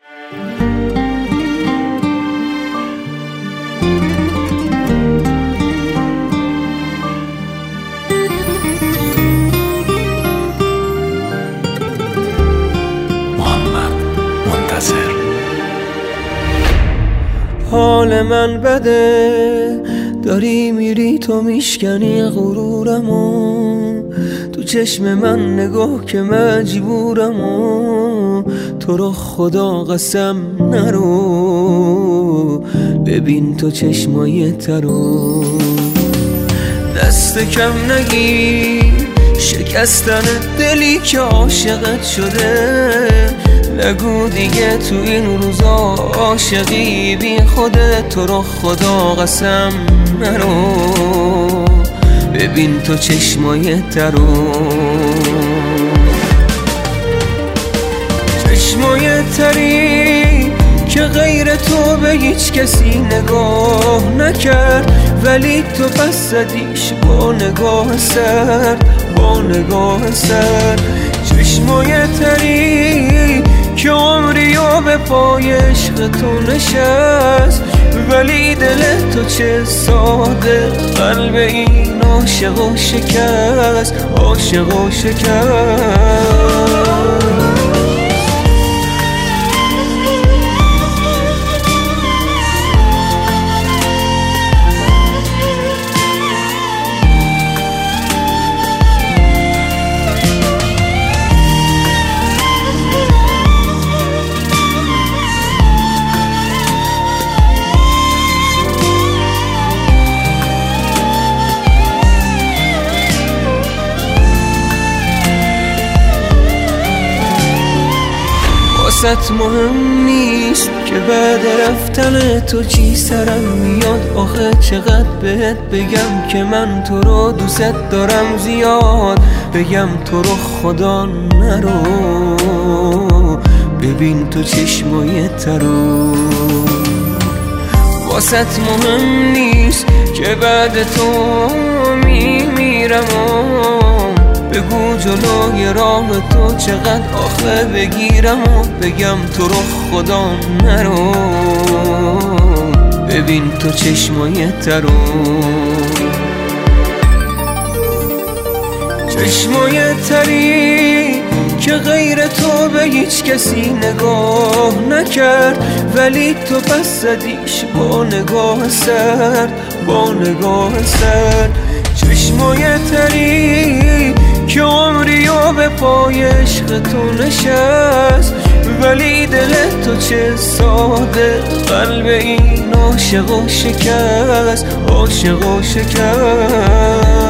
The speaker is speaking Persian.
حال من بده، داری میری تو میشکنی غرورمو، تو چشم من نگاه که مجبورمو، تو رو خدا قسم نرو، ببین تو چشمای ترو، دست کم نگیر شکستن دلی که عاشقت شده، نگو دیگه تو این روزا عاشقی بی خودت، تو رو خدا قسم نرو، ببین تو چشمای ترو، چشمای تری که غیر تو به هیچ کسی نگاه نکرد، ولی تو پس زدیش با نگاه سرد، با نگاه سرد، چشمای تری که عمری و به پای عشق تو نشست، ولی دل تو چه ساده قلب این عاشق و شکست، عاشق و شکست. واسه مهم نیست که بعد رفتن تو چی سرم میاد، آخه چقدر بهت بگم که من تو رو دوست دارم زیاد، بگم تو رو خدا نرو، ببین تو چشمای ترو، واسه مهم نیست که بعد تو میمیرم، بگو جلوی راه تو چقدر آخه بگیرم و بگم تو رو خدا نرو، ببین تو چشمای ترو، چشمای تری که غیر تو به هیچ کسی نگاه نکرد، ولی تو پس زدیش با نگاه سرد، با نگاه سرد، چشمای تری که عمری و به پای عشق تو نشست، ولی دل تو چه ساده قلب این عاشق و شکست، عاشق و شکست.